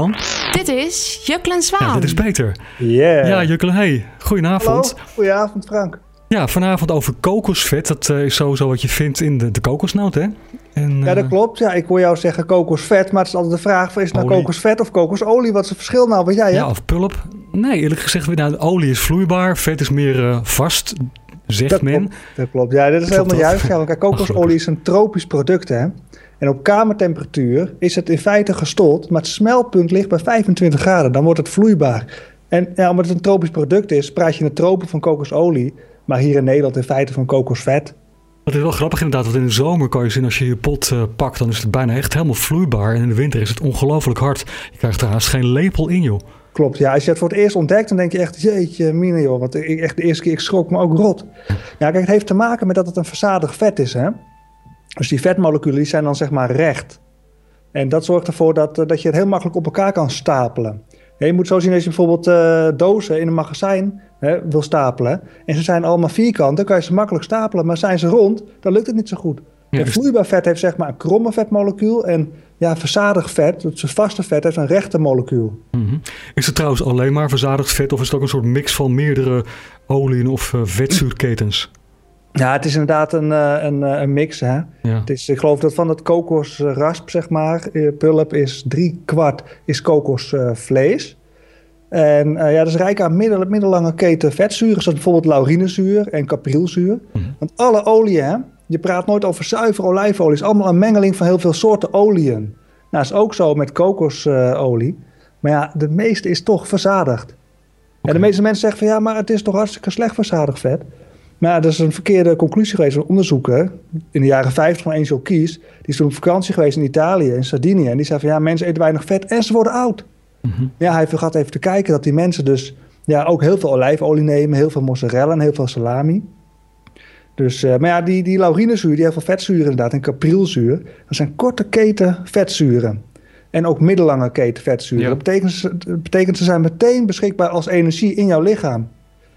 dan? Dit is Juklen Zwaan. Ja, dit is beter. Yeah. Ja, Juklen, hey. Goedenavond. Hallo, goedenavond Frank. Ja, vanavond over kokosvet. Dat is sowieso wat je vindt in de kokosnoot, hè? En, ja, dat klopt. Ja, ik hoor jou zeggen kokosvet, maar het is altijd de vraag: is het nou kokosvet of kokosolie? Wat is het verschil nou wat jij hebt? Ja, of pulp. Nee, eerlijk gezegd, de olie is vloeibaar, vet is meer vast, zegt men. Dat klopt. Ja, dit is helemaal juist. Ja, want kokosolie is een tropisch product, hè? En op kamertemperatuur is het in feite gestold, maar het smeltpunt ligt bij 25 graden. Dan wordt het vloeibaar. En ja, omdat het een tropisch product is, praat je in de tropen van kokosolie, maar hier in Nederland in feite van kokosvet. Dat is wel grappig inderdaad, want in de zomer kan je zien als je je pot pakt, dan is het bijna echt helemaal vloeibaar. En in de winter is het ongelooflijk hard. Je krijgt er haast geen lepel in, joh. Klopt, ja. Als je het voor het eerst ontdekt, dan denk je echt, jeetje, mine, joh. Want echt de eerste keer, ik schrok me ook rot. Ja, kijk, het heeft te maken met dat het een verzadigd vet is, hè. Dus die vetmoleculen die zijn dan zeg maar recht. En dat zorgt ervoor dat je het heel makkelijk op elkaar kan stapelen. Ja, je moet zo zien als je bijvoorbeeld dozen in een magazijn wil stapelen. En ze zijn allemaal vierkant, dan kan je ze makkelijk stapelen. Maar zijn ze rond, dan lukt het niet zo goed. Ja, vloeibaar vet heeft zeg maar een kromme vetmolecuul. En ja, verzadigd vet, het vaste vet, heeft een rechte molecuul. Mm-hmm. Is het trouwens alleen maar verzadigd vet of is het ook een soort mix van meerdere oliën of vetzuurketens? Ja, het is inderdaad een mix. Hè? Ja. Het is, ik geloof dat van het kokosrasp, zeg maar, pulp is 3/4 is kokosvlees. En dat is rijk aan middellange keten vetzuren, zoals bijvoorbeeld laurinezuur en caprilzuur. Mm-hmm. Want alle oliën, hè, je praat nooit over zuiver olijfolie, het is allemaal een mengeling van heel veel soorten oliën. Nou, dat is ook zo met kokosolie. Maar ja, de meeste is toch verzadigd. Okay. En de meeste mensen zeggen van ja, maar het is toch hartstikke slecht verzadigd vet. Maar dat is een verkeerde conclusie geweest van onderzoeken. In de jaren 50 van Angel Keys. Die is toen op vakantie geweest in Italië, in Sardinië. En die zei van ja, mensen eten weinig vet en ze worden oud. Mm-hmm. Ja, hij gaat even te kijken dat die mensen dus ja, ook heel veel olijfolie nemen. Heel veel mozzarella en heel veel salami. Dus, maar ja, die laurinezuur, die heeft veel vetzuren inderdaad. En caprilzuur, dat zijn korte keten vetzuren. En ook middellange keten vetzuren. Ja. Dat betekent ze zijn meteen beschikbaar als energie in jouw lichaam.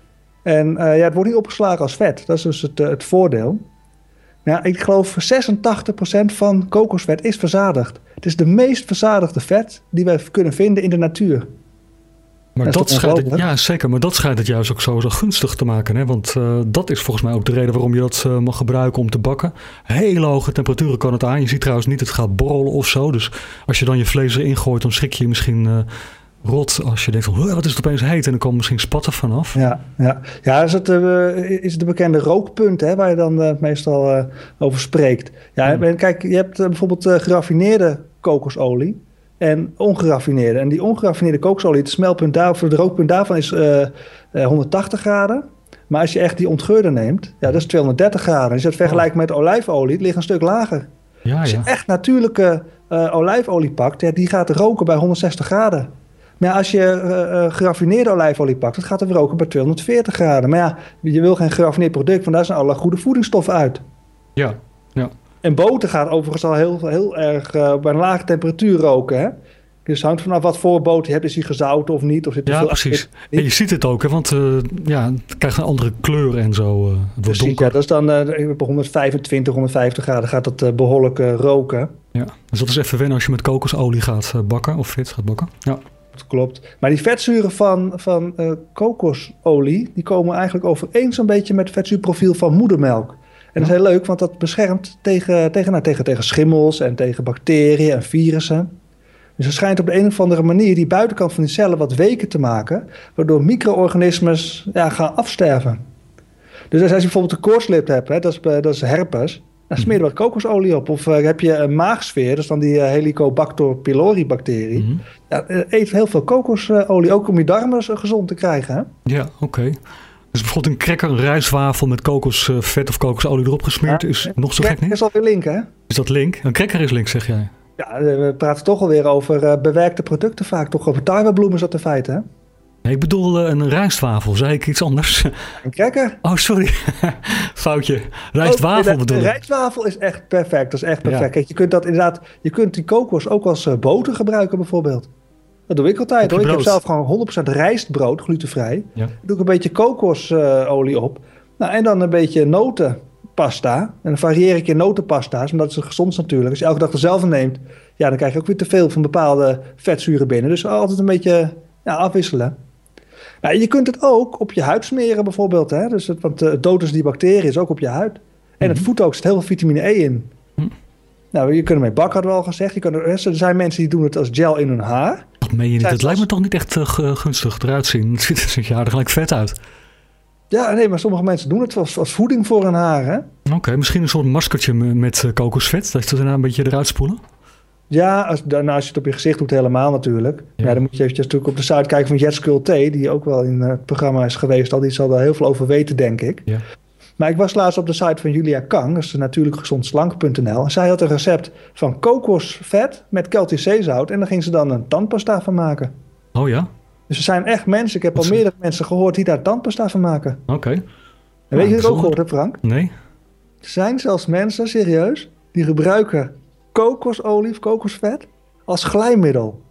En het wordt niet opgeslagen als vet. Dat is dus het voordeel. Ja, ik geloof 86% van kokosvet is verzadigd. Het is de meest verzadigde vet die wij kunnen vinden in de natuur. Maar dat schijnt ja, zeker. Maar dat schijnt het juist ook zo gunstig te maken. Hè? Want dat is volgens mij ook de reden waarom je dat mag gebruiken om te bakken. Hele hoge temperaturen kan het aan. Je ziet trouwens niet, het gaat borrelen of zo. Dus als je dan je vlees erin gooit, dan schrik je misschien rot als je denkt van, wat is het opeens heet? En dan komen misschien spatten vanaf. Ja, is het de bekende rookpunt, hè, waar je dan meestal over spreekt. Ja, en kijk, je hebt bijvoorbeeld geraffineerde kokosolie en ongeraffineerde. En die ongeraffineerde kokosolie, het smeltpunt daarvoor, de rookpunt daarvan is 180 graden. Maar als je echt die ontgeurde neemt, ja, dat is 230 graden. Als je het vergelijkt met olijfolie, het ligt een stuk lager. Ja, als je echt natuurlijke olijfolie pakt, ja, die gaat roken bij 160 graden. Maar als je geraffineerde olijfolie pakt, dat gaat er roken bij 240 graden. Maar ja, je wil geen geraffineerd product, want daar zijn alle goede voedingsstoffen uit. Ja. En boter gaat overigens al heel erg bij een lage temperatuur roken, hè? Dus het hangt vanaf wat voor boter je hebt. Is die gezouten of niet? Of zit er veel precies. En je ziet het ook, hè? Want het krijgt een andere kleur en zo. Het wordt donker. Ja, dat is dan bij 125, 150 graden gaat het behoorlijk roken. Ja, dus dat is even wennen als je met kokosolie gaat bakken of vet gaat bakken. Ja. Dat klopt. Maar die vetzuren van kokosolie, die komen eigenlijk overeen zo'n beetje met het vetzuurprofiel van moedermelk. En dat is heel leuk, want dat beschermt tegen schimmels en tegen bacteriën en virussen. Dus het schijnt op de een of andere manier die buitenkant van die cellen wat weker te maken, waardoor micro-organismes gaan afsterven. Dus als je bijvoorbeeld een koortslip hebt, hè, dat is herpes, dan smeer je wat kokosolie op. Of heb je een maagsfeer, dat is dan die Helicobacter pylori bacterie. Mm-hmm. Ja, eet heel veel kokosolie, ook om je darmen gezond te krijgen. Hè? Ja, oké. Dus bijvoorbeeld een cracker, een rijstwafel met kokosvet of kokosolie erop gesmeerd is nog zo gek niet? Dat is alweer link, hè? Is dat link? Een cracker is link, zeg jij? Ja, we praten toch alweer over bewerkte producten vaak. Toch over tarwebloem is dat in feite, hè? Nee, ik bedoel een rijstwafel. Zei ik iets anders? Een cracker? Oh, sorry. Foutje. Rijstwafel bedoel ik. De rijstwafel is echt perfect. Dat is echt perfect. Ja. Kijk, je kunt die kokos ook als boter gebruiken bijvoorbeeld. Dat doe ik altijd hoor. Ik heb zelf gewoon 100% rijstbrood, glutenvrij. Ja. Daar doe ik een beetje kokosolie op. Nou, en dan een beetje noten. pasta. En dan varieer ik in notenpasta's, omdat het gezond is natuurlijk. Als je elke dag dezelfde neemt, ja, dan krijg je ook weer te veel van bepaalde vetzuren binnen. Dus altijd een beetje afwisselen. Nou, je kunt het ook op je huid smeren bijvoorbeeld. Hè? Dus want het dood is die bacterie is ook op je huid. En het voedt ook, zit heel veel vitamine E in. Nou, je kunt ermee bakken, hadden we al gezegd. Er zijn mensen die doen het als gel in hun haar. Dat meen je niet. Het lijkt me toch niet echt gunstig eruit zien. Het ziet er gelijk vet uit. Ja, nee, maar sommige mensen doen het als voeding voor hun haar. Hè? Oké, misschien een soort maskertje met kokosvet. Dat je het daarna een beetje eruit spoelen? Ja, als je het op je gezicht doet helemaal natuurlijk. Ja, dan moet je eventjes natuurlijk op de site kijken van Jet Skull T, die ook wel in het programma is geweest. Die zal daar heel veel over weten, denk ik. Ja. Maar ik was laatst op de site van Julia Kang, dat is natuurlijkgezondslank.nl. En zij had een recept van kokosvet met Celtisch zeezout. En daar ging ze dan een tandpasta van maken. Oh ja? Dus er zijn echt mensen, ik heb al meerdere mensen gehoord die daar tandpasta van maken. Oké. En weet je wat ik ook gehoord heb, Frank? Nee. Er zijn zelfs mensen, serieus, die gebruiken kokosolie of kokosvet als glijmiddel.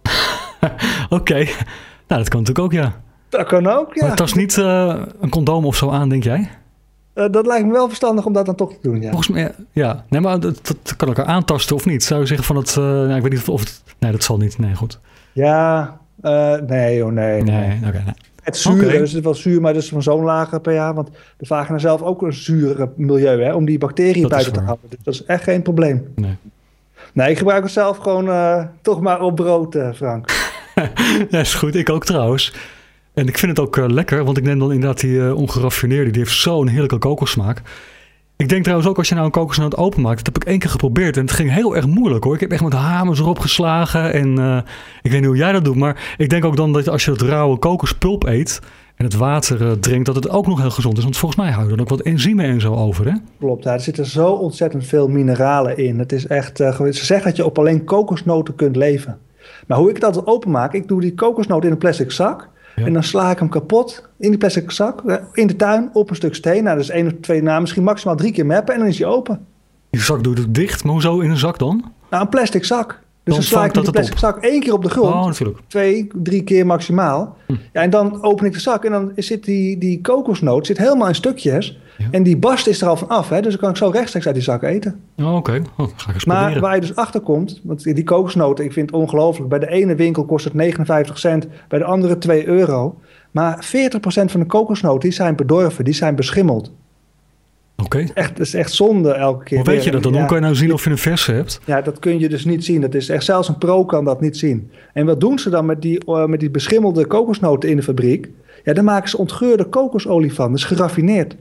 Oké. Nou, dat kan natuurlijk ook, ja. Dat kan ook, ja. Maar het is niet een condoom of zo aan, denk jij? Dat lijkt me wel verstandig om dat dan toch te doen, ja. Volgens mij, ja. Nee, maar dat kan elkaar aantasten of niet? Zou je zeggen van het... ik weet niet of het... Nee, dat zal niet. Nee, goed. Ja, nee. Okay, nee. Het zuur, dus het is wel zuur, maar dus van zo'n lage pH. Want de vagina zelf ook een zuur milieu, hè, om die bacteriën buiten te houden. Dus dat is echt geen probleem. Nee, ik gebruik het zelf gewoon toch maar op brood, Frank. Ja, is goed. Ik ook trouwens. En ik vind het ook lekker, want ik neem dan inderdaad die ongeraffineerde. Die heeft zo'n heerlijke kokossmaak. Ik denk trouwens ook als je nou een kokosnoot openmaakt. Dat heb ik 1 keer geprobeerd en het ging heel erg moeilijk hoor. Ik heb echt met hamers erop geslagen en ik weet niet hoe jij dat doet. Maar ik denk ook dan dat als je het rauwe kokospulp eet en het water drinkt, dat het ook nog heel gezond is. Want volgens mij houden er ook wat enzymen en zo over, hè? Klopt, er zitten zo ontzettend veel mineralen in. Het is echt, ze zeggen dat je op alleen kokosnoten kunt leven. Maar hoe ik het altijd openmaak, ik doe die kokosnoot in een plastic zak. Ja. En dan sla ik hem kapot in die plastic zak, in de tuin, op een stuk steen. Nou, dat is 1 of 2, misschien maximaal 3 keer meppen en dan is hij open. Die zak doe je dicht, maar hoezo in een zak dan? Nou, een plastic zak. Dus dan sla ik die plastic zak 1 keer op de grond. Oh, natuurlijk. 2, 3 keer maximaal. Ja, en dan open ik de zak en dan zit die kokosnoot helemaal in stukjes. Ja. En die barst is er al van af. Hè? Dus dan kan ik zo rechtstreeks uit die zak eten. Oh, oké. Ga ik eens maar proberen. waar je dus achter komt, want die kokosnoten, ik vind het ongelooflijk. Bij de ene winkel kost het 59 cent, bij de andere €2. Maar 40% van de kokosnoten die zijn bedorven, die zijn beschimmeld. Oké. Dat is echt zonde elke keer. Hoe weet je dat dan? Hoe kan je nou zien of je een verse hebt? Ja, dat kun je dus niet zien. Dat is echt, zelfs een pro kan dat niet zien. En wat doen ze dan met die beschimmelde kokosnoten in de fabriek? Ja, daar maken ze ontgeurde kokosolie van. Dat is geraffineerd.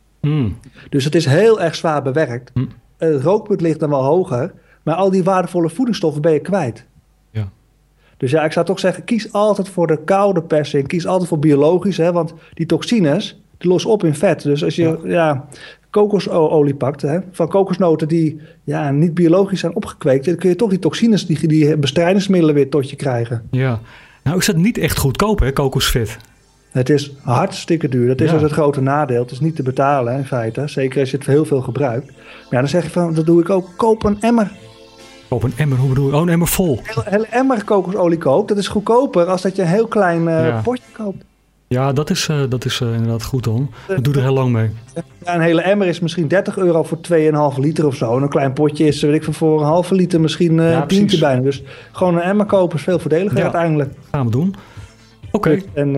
Dus het is heel erg zwaar bewerkt. Het rookpunt ligt dan wel hoger. Maar al die waardevolle voedingsstoffen ben je kwijt. Ja. Dus ja, ik zou toch zeggen, kies altijd voor de koude persing. Kies altijd voor biologisch. Hè, want die toxines, die lossen op in vet. Dus als je kokosolie pakt, hè, van kokosnoten die niet biologisch zijn opgekweekt, dan kun je toch die toxines, die bestrijdingsmiddelen weer tot je krijgen. Ja, nou is dat niet echt goedkoop, hè, kokosvet? Het is hartstikke duur. Dat is dus het grote nadeel. Het is niet te betalen in feite. Zeker als je het heel veel gebruikt. Maar dan zeg je van, dat doe ik ook. Koop een emmer. Koop een emmer? Hoe bedoel je? Oh, een emmer vol. Een hele emmer kokosolie koopt. Dat is goedkoper als dat je een heel klein potje koopt. Ja, dat is inderdaad goed dan. Dat doe er heel lang mee. Ja, een hele emmer is misschien €30 voor 2,5 liter of zo. En een klein potje is, weet ik, voor een halve liter misschien tientje bijna. Dus gewoon een emmer kopen is veel voordeliger uiteindelijk. Gaan we doen. Oké. En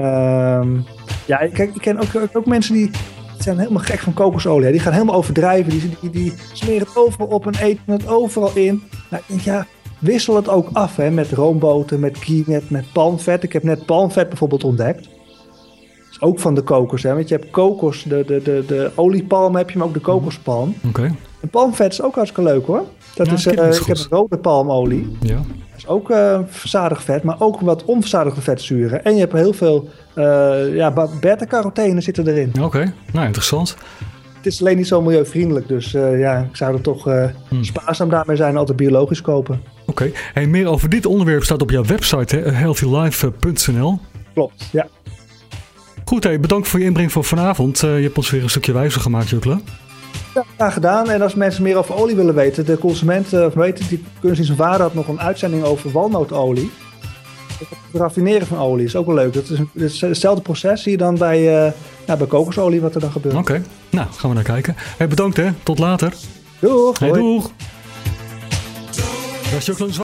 ik ken ook mensen die zijn helemaal gek van kokosolie. Hè. Die gaan helemaal overdrijven. Die smeren het overal op en eten het overal in. Nou, ik denk, wissel het ook af hè, met roomboter, met ghee, met palmvet. Ik heb net palmvet bijvoorbeeld ontdekt. Dat is ook van de kokos. Hè. Want je hebt kokos, de oliepalm heb je, maar ook de kokospalm. Oké. En palmvet is ook hartstikke leuk hoor. Ik heb rode palmolie. Ja. Dat is ook verzadigd vet, maar ook wat onverzadigde vetzuren. En je hebt heel veel beta-carotenen zitten erin. Oké, nou interessant. Het is alleen niet zo milieuvriendelijk, dus ik zou er toch spaarzaam daarmee zijn en altijd biologisch kopen. Oké. Hey, meer over dit onderwerp staat op jouw website, healthylife.nl. Klopt, ja. Goed, bedankt voor je inbreng voor vanavond. Je hebt ons weer een stukje wijzer gemaakt, Jukla. Ja, graag gedaan. En als mensen meer over olie willen weten, de consumenten die kunnen zien, zijn vader had nog een uitzending over walnootolie. Het raffineren van olie is ook wel leuk. Dat is hetzelfde proces zie je dan bij bij kokosolie wat er dan gebeurt. Oké, nou gaan we naar kijken. Hey, bedankt hè, tot later. Doeg. Hey, doeg. Dat is